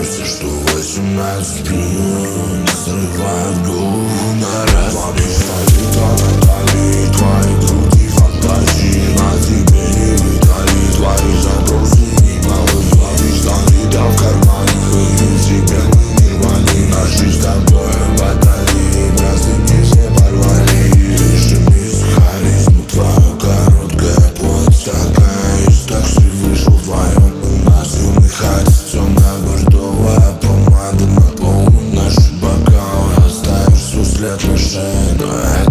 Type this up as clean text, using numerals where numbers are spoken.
Все, что 18 пьян, срывают голову на раз. Твои пистолета на талии, твои груди фантазии. На тебе не видали твои запросы немалы. Твои штаны да в кармане, и тебя мы не рвали. Наши с тобой батареи, простыни все порвали. Лишь мисс харизма, твоя короткая плоть такая. Из такси вышел вдвоем, у нас юный харис. Темно-бордовая помада на полу, наши бокалы оставишь свой след на шее. Но